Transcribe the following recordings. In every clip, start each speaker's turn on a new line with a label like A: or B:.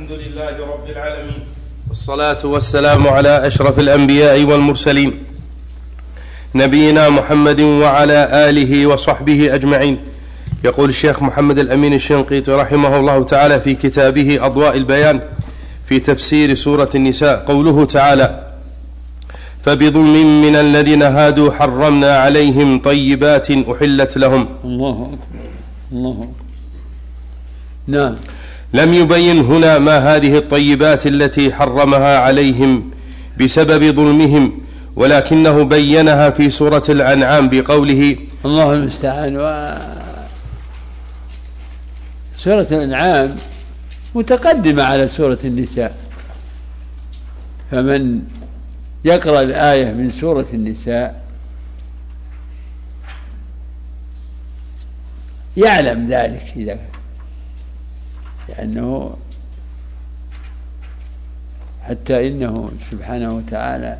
A: الحمد لله رب العالمين، والصلاة والسلام على أشرف الأنبياء والمرسلين، نبينا محمد وعلى آله وصحبه أجمعين. يقول الشيخ محمد الأمين الشنقيطي رحمه الله تعالى في كتابه أضواء البيان في تفسير سورة النساء قوله تعالى: فبظلم من الذين هادوا حرمنا عليهم طيبات أحلت لهم.
B: الله أكبر الله أكبر. نعم.
A: لم يبين هنا ما هذه الطيبات التي حرمها عليهم بسبب ظلمهم، ولكنه بينها في سورة الأنعام بقوله:
B: الله المستعان. سورة الأنعام متقدمة على سورة النساء، فمن يقرأ الآية من سورة النساء يعلم ذلك، لأنه حتى إنه سبحانه وتعالى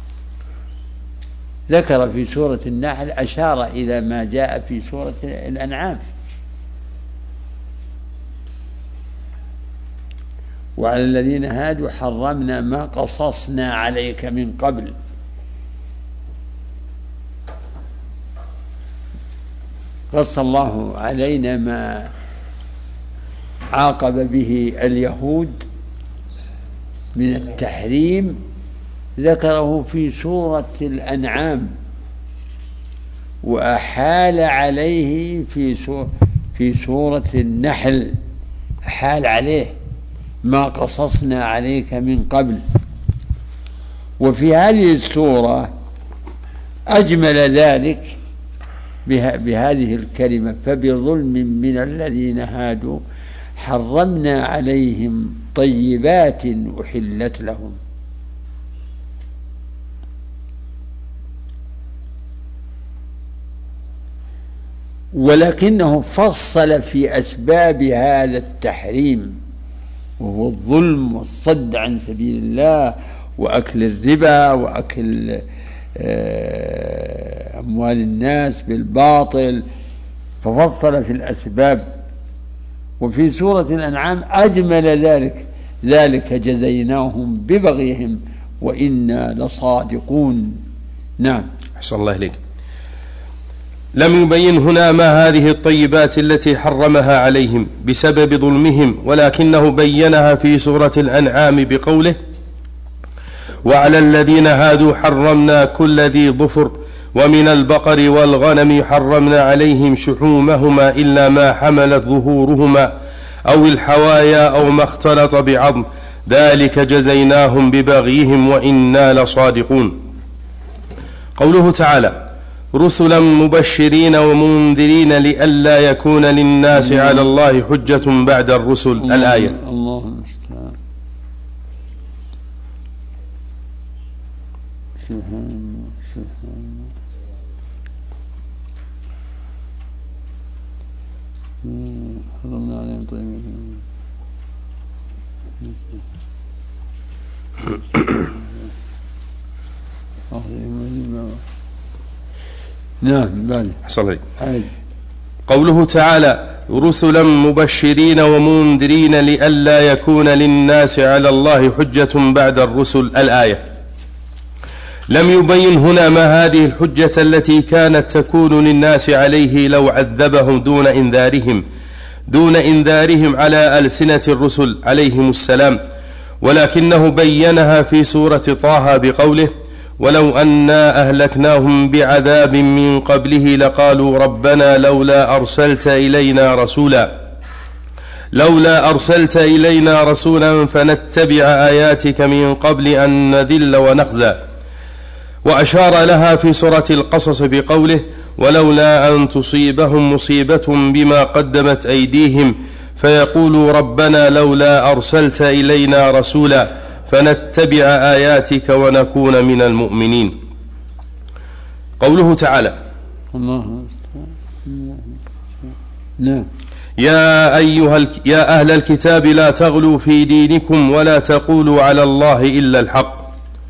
B: ذكر في سورة النحل أشار إلى ما جاء في سورة الأنعام: وعلى الذين هادوا حرمنا ما قصصنا عليك من قبل. قص الله علينا ما عاقب به اليهود من التحريم، ذكره في سورة الأنعام، وأحال عليه في سورة النحل، أحال عليه ما قصصنا عليك من قبل. وفي هذه السورة أجمل ذلك بهذه الكلمة: فبظلم من الذين هادوا حرمنا عليهم طيبات أحلت لهم. ولكنه فصل في أسباب هذا التحريم، وهو الظلم والصد عن سبيل الله وأكل الربا وأكل أموال الناس بالباطل، ففصل في الأسباب. وفي سورة الأنعام أجمل ذلك جزيناهم ببغيهم وإنا لصادقون. نعم.
A: أحسن الله إليك. لم يبين هنا ما هذه الطيبات التي حرمها عليهم بسبب ظلمهم، ولكنه بينها في سورة الأنعام بقوله: وعلى الذين هادوا حرمنا كل ذي ظفر ومن البقر والغنم حرمنا عليهم شحومهما إلا ما حملت ظهورهما أو الحوايا أو ما اختلط بعظم ذلك جزيناهم ببغيهم وإنا لصادقون. قوله تعالى: رسلا مبشرين ومنذرين لئلا يكون للناس على الله حجة بعد الرسل. الآية.
B: الله المستعان. حرمنا عليهم طيبات. نعم.
A: قوله تعالى: رسلا مبشرين ومنذرين لئلا يكون للناس على الله حجة بعد الرسل. الآية. لم يبين هنا ما هذه الحجة التي كانت تكون للناس عليه لو عذبهم دون إنذارهم على ألسنة الرسل عليهم السلام، ولكنه بينها في سورة طه بقوله: ولو أنا أهلكناهم بعذاب من قبله لقالوا ربنا لولا أرسلت إلينا رسولا فنتبع آياتك من قبل أن نذل ونخزى. وأشار لها في سورة القصص بقوله: ولولا أن تصيبهم مصيبة بما قدمت أيديهم فيقولوا ربنا لولا أرسلت إلينا رسولا فنتبع آياتك ونكون من المؤمنين. قوله تعالى: يا أهل الكتاب لا تغلوا في دينكم ولا تقولوا على الله إلا الحق.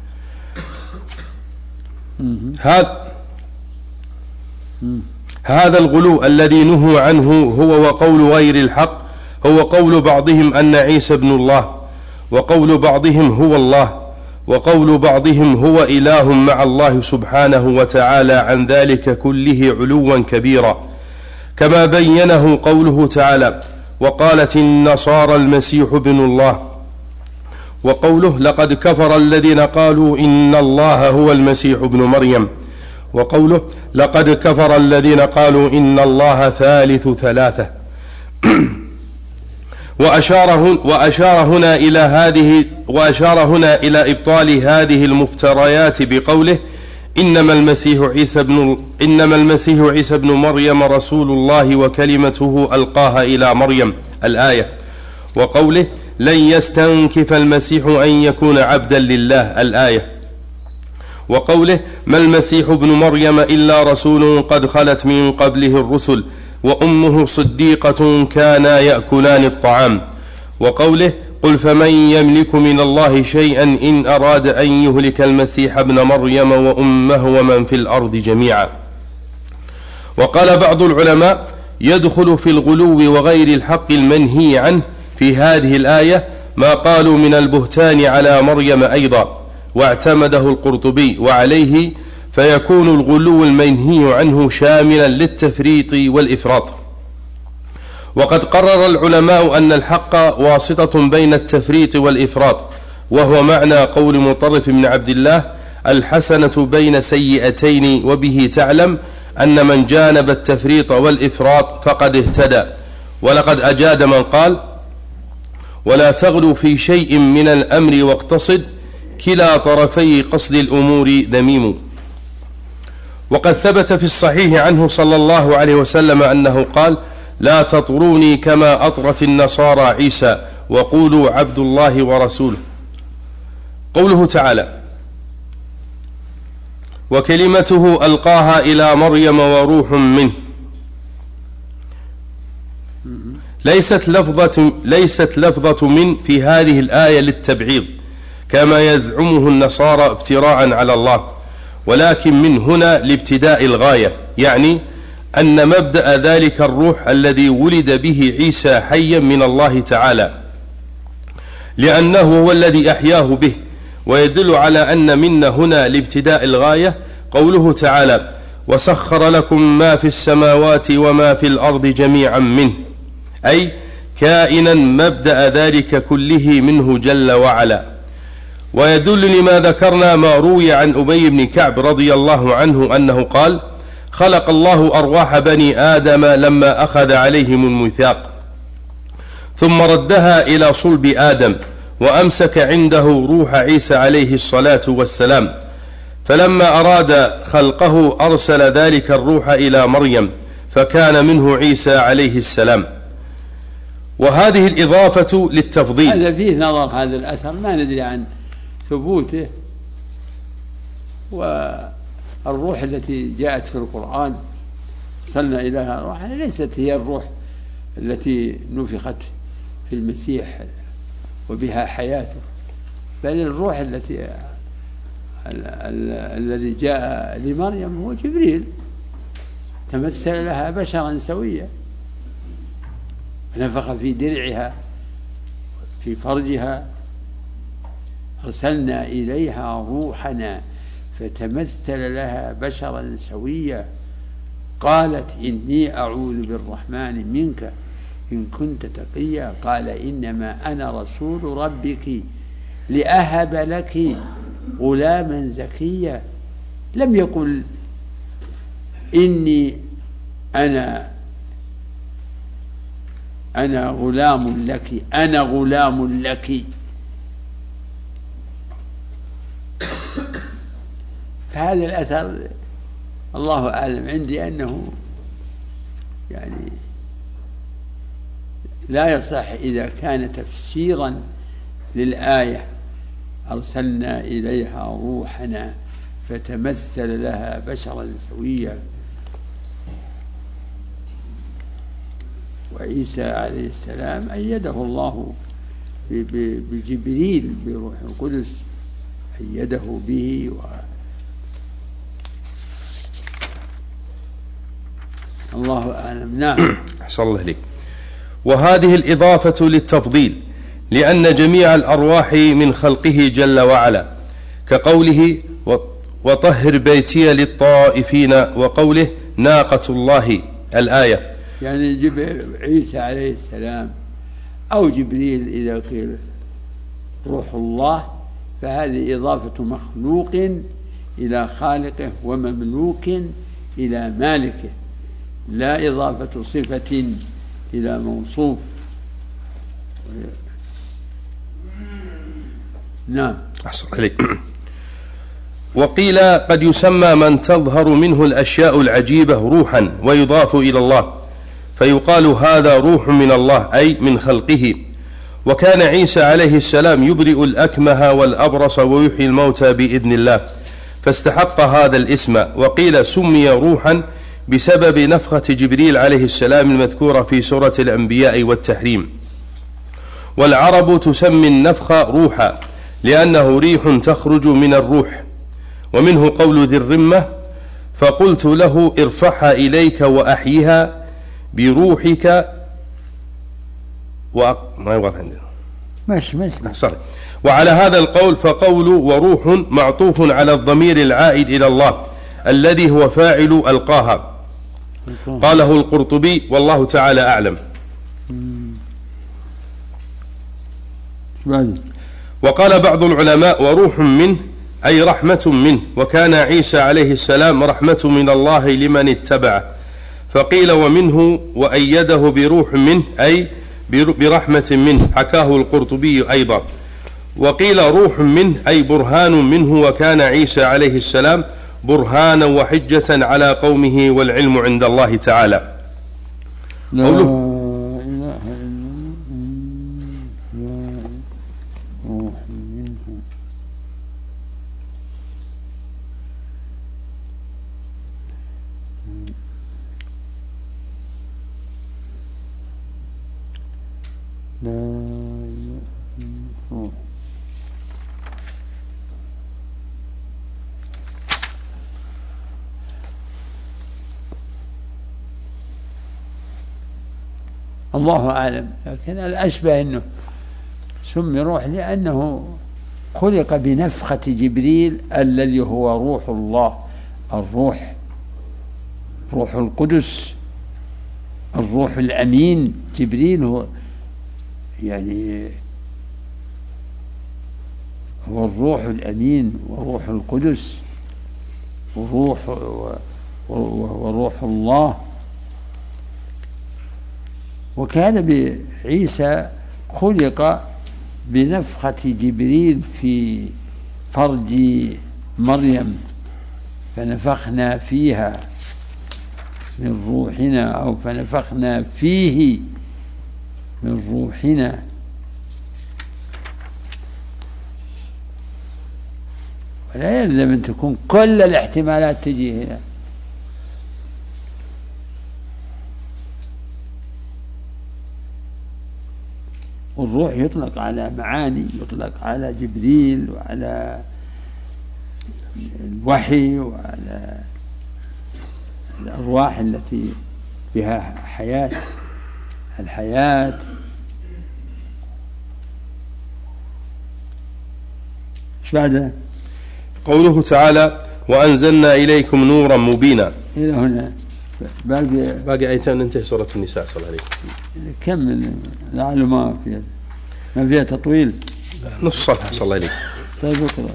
A: هذا الغلو الذي نهوا عنه هو وقول غير الحق، هو قول بعضهم أن عيسى ابن الله، وقول بعضهم هو الله، وقول بعضهم هو إله مع الله سبحانه وتعالى عن ذلك كله علوا كبيرا، كما بينه قوله تعالى: وقالت النصارى المسيح ابن الله، وقوله: لقد كفر الذين قالوا إن الله هو المسيح ابن مريم، وقوله: لقد كفر الذين قالوا إن الله ثالث ثلاثة. وأشار هنا إلى إبطال هذه المفتريات بقوله: إنما المسيح عيسى ابن مريم رسول الله وكلمته ألقاها إلى مريم، الآية، وقوله: لن يستنكف المسيح أن يكون عبدا لله، الآية، وقوله: ما المسيح ابن مريم إلا رسول قد خلت من قبله الرسل وأمه صديقة كانا يأكلان الطعام، وقوله: قل فمن يملك من الله شيئا إن أراد أن يهلك المسيح ابن مريم وأمه ومن في الأرض جميعا. وقال بعض العلماء: يدخل في الغلو وغير الحق المنهي عنه في هذه الآية ما قالوا من البهتان على مريم أيضا، واعتمده القرطبي وعليه فيكون الغلو المنهي عنه شاملا للتفريط والإفراط. وقد قرر العلماء أن الحق واسطة بين التفريط والإفراط، وهو معنى قول مطرف بن عبد الله: الحسنة بين سيئتين وبه تعلم أن من جانب التفريط والإفراط فقد اهتدى. ولقد أجاد من قال: ولا تغلوا في شيء من الأمر واقتصد، كلا طرفي قصد الأمور ذميم. وقد ثبت في الصحيح عنه صلى الله عليه وسلم أنه قال: لا تطروني كما أطرت النصارى عيسى، وقولوا عبد الله ورسوله. قوله تعالى: وكلمته ألقاها إلى مريم وروح منه، ليست لفظة من في هذه الآية للتبعيض كما يزعمه النصارى افتراعا على الله، ولكن من هنا لابتداء الغاية، يعني أن مبدأ ذلك الروح الذي ولد به عيسى حيا من الله تعالى، لأنه هو الذي أحياه به. ويدل على أن من هنا لابتداء الغاية قوله تعالى: وسخر لكم ما في السماوات وما في الأرض جميعا منه، أي كائنا مبدأ ذلك كله منه جل وعلا. ويدل لما ذكرنا ما روي عن أبي بن كعب رضي الله عنه أنه قال: خلق الله أرواح بني آدم لما أخذ عليهم الميثاق، ثم ردها إلى صلب آدم، وأمسك عنده روح عيسى عليه الصلاة والسلام، فلما أراد خلقه أرسل ذلك الروح إلى مريم، فكان منه عيسى عليه السلام. وهذه الإضافة للتفضيل.
B: هذا فيه نظر، هذا الأثر ما ندري عن ثبوته. والروح التي جاءت في القرآن صلنا إليها روح ليست هي الروح التي نفخت في المسيح وبها حياته، بل الروح الذي جاء لمريم هو جبريل، تمثل لها بشرا سويا، نفخ في درعها في فرجها، أرسلنا إليها روحنا فتمثل لها بشرا سويا، قالت إني أعوذ بالرحمن منك إن كنت تقيا، قال إنما أنا رسول ربك لأهب لك غلاما زكيا. لم يقل إني أنا غلام لك، أنا غلام لك. فهذا الأثر الله أعلم عندي أنه يعني لا يصح إذا كان تفسيرا للآية أرسلنا إليها روحنا فتمثل لها بشرا سويا. وعيسى عليه السلام أيده الله بجبريل بروح القدس، أيده به الله أعلم. نعم.
A: أحسن الله إليك. وهذه الإضافة للتفضيل لأن جميع الأرواح من خلقه جل وعلا، كقوله وطهر بيتي للطائفين، وقوله ناقة الله الآية.
B: يعني عيسى عليه السلام أو جبريل إذا قيل روح الله، فهذه إضافة مخلوق إلى خالقه ومملوك إلى مالكه، لا إضافة صفة إلى موصوف. نعم.
A: أحسن عليك. وقيل قد يسمى من تظهر منه الأشياء العجيبة روحا ويضاف إلى الله، فيقال هذا روح من الله أي من خلقه. وكان عيسى عليه السلام يبرئ الأكمه والأبرص ويحيي الموتى بإذن الله، فاستحق هذا الاسم. وقيل سمي روحا بسبب نفخة جبريل عليه السلام المذكورة في سورة الأنبياء والتحريم. والعرب تسمي النفخ روحا لأنه ريح تخرج من الروح. ومنه قول ذي الرمة فقلت له ارفعها إليك وأحيها بروحك ما يبغى عندنا
B: ماشي.
A: وعلى هذا القول فقول وروح معطوف على الضمير العائد إلى الله الذي هو فاعل ألقاها. قاله القرطبي والله تعالى أعلم. وقال بعض العلماء وروح منه أي رحمة منه، وكان عيسى عليه السلام رحمة من الله لمن اتبعه. فقيل ومنه وأيده بروح منه أي برحمة منه، حكاه القرطبي أيضا. وقيل روح منه أي برهان منه، وكان عيسى عليه السلام برهانا وحجة على قومه والعلم عند الله تعالى. قوله
B: الله أعلم، لكن الأشبه أنه سمي روح لأنه خلق بنفخة جبريل الذي هو روح الله، الروح، روح القدس، الروح الأمين. جبريل هو يعني هو الروح الأمين وروح القدس وروح الله. وكان بعيسى خلق بنفخة جبريل في فرج مريم، فنفخنا فيها من روحنا، أو فنفخنا فيه من روحنا. ولا يلزم أن تكون كل الاحتمالات تجي هنا. والروح يطلق على معاني، يطلق على جبريل وعلى الوحي وعلى الأرواح التي بها حياة، الحياة. ايش بعده؟
A: قوله تعالى وأنزلنا إليكم نورا مبينا.
B: إلى هنا
A: باقي آيتين ننتهي سورة النساء صلى الله عليه وسلم.
B: كمل لعله ما فيها تطويل.
A: نص صفحة صلى الله عليه.
B: طيب اقرأ.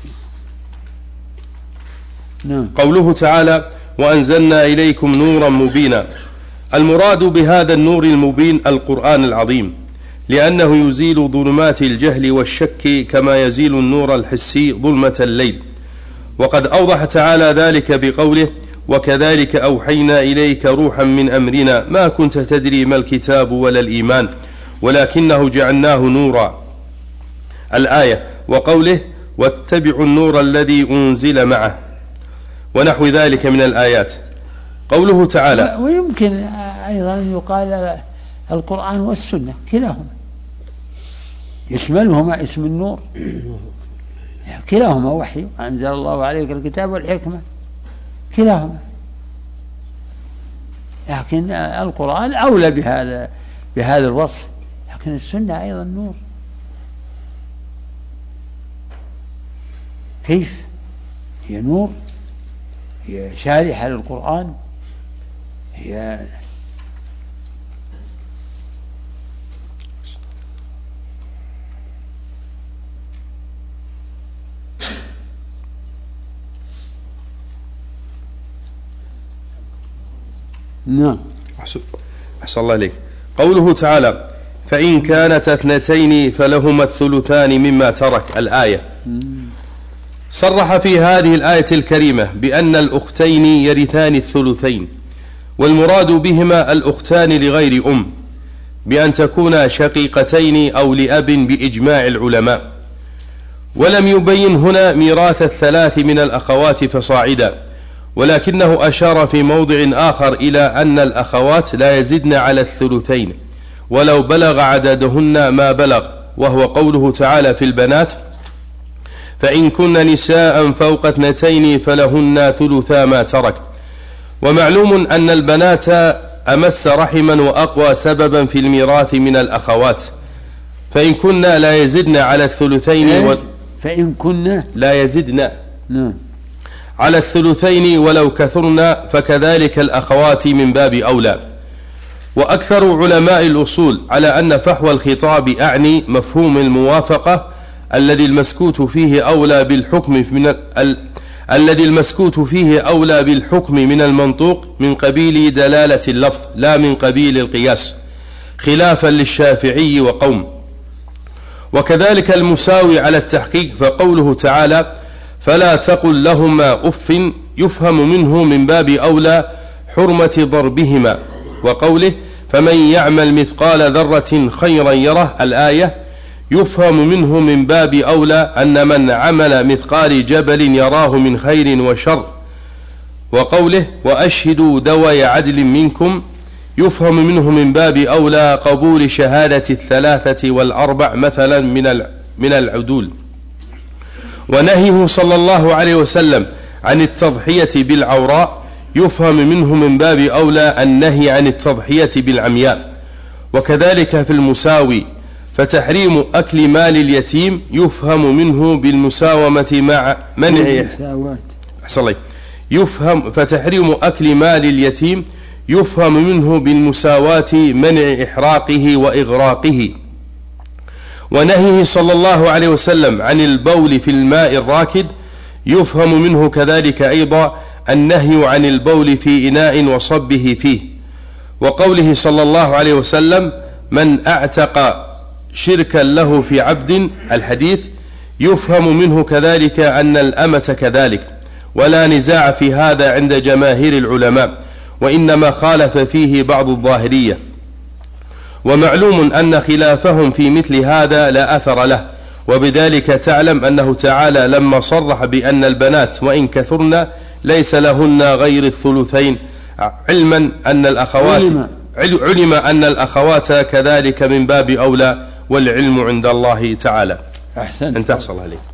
B: نعم.
A: قوله تعالى وأنزلنا إليكم نورا مبينا، المراد بهذا النور المبين القرآن العظيم، لأنه يزيل ظلمات الجهل والشك كما يزيل النور الحسي ظلمة الليل. وقد أوضح تعالى ذلك بقوله وكذلك أوحينا إليك روحا من أمرنا ما كنت تدري ما الكتاب ولا الإيمان ولكنه جعلناه نورا، الآية. وقوله واتبعوا النور الذي أنزل معه، ونحو ذلك من الآيات. قوله تعالى
B: ويمكن أيضا أن يقال القرآن والسنة كلاهما يشملهما اسم النور، كلاهما وحي، أنزل الله عليك الكتاب والحكمة، كلاهما. لكن القرآن أولى بهذا الوصف، لكن السنة أيضا نور. كيف؟ هي نور، هي شارحة للقرآن، هي نعم.
A: أحسن الله إليك. قوله تعالى فإن كانت اثنتين فلهما الثلثان مما ترك، الآية صرح في هذه الآية الكريمة بأن الأختين يرثان الثلثين، والمراد بهما الأختان لغير أم، بأن تكونا شقيقتين أو لأب بإجماع العلماء. ولم يبين هنا ميراث الثلاث من الأخوات فصاعدا، ولكنه أشار في موضع آخر إلى أن الأخوات لا يزدن على الثلثين ولو بلغ عددهن ما بلغ، وهو قوله تعالى في البنات فإن كن نساء فوق اثنتين فلهن ثلثا ما ترك. ومعلوم أن البنات أمس رحما وأقوى سببا في الميراث من الأخوات، فإن كن لا يزدن على الثلثين
B: فإن كن
A: لا يزدن
B: نعم
A: على الثلثين ولو كثرن فكذلك الأخوات من باب أولى. وأكثر علماء الأصول على أن فحوى الخطاب أعني مفهوم الموافقة الذي المسكوت فيه أولى بالحكم من المنطوق من قبيل دلالة اللفظ لا من قبيل القياس، خلافا للشافعي وقوم. وكذلك المساوي على التحقيق، فقوله تعالى فلا تقل لهما أف يفهم منه من باب أولى حرمة ضربهما، وقوله فمن يعمل مثقال ذرة خيرا يره، الآية يفهم منه من باب أولى أن من عمل مثقال جبل يراه من خير وشر. وقوله وأشهدوا ذوي عدل منكم يفهم منه من باب أولى قبول شهادة الثلاثة والأربع مثلا من العدول. ونهيه صلى الله عليه وسلم عن التضحية بالعوراء يفهم منه من باب أولى النهي عن التضحية بالعمياء. وكذلك في المساوي، فتحريم أكل مال اليتيم يفهم منه بالمساومة مع منع فتحريم أكل مال اليتيم يفهم منه بالمساواة منع إحراقه وإغراقه. ونهيه صلى الله عليه وسلم عن البول في الماء الراكد يفهم منه كذلك أيضا النهي عن البول في إناء وصبه فيه. وقوله صلى الله عليه وسلم من أعتق شركا له في عبد، الحديث يفهم منه كذلك أن الأمة كذلك، ولا نزاع في هذا عند جماهير العلماء، وإنما خالف فيه بعض الظاهرية. ومعلوم أن خلافهم في مثل هذا لا أثر له، وبذلك تعلم أنه تعالى لما صرح بأن البنات وإن كثرن ليس لهن غير الثلثين علم أن الأخوات كذلك من باب أولى، والعلم عند الله تعالى.
B: أحسنت.
A: أنت أحسن عليك.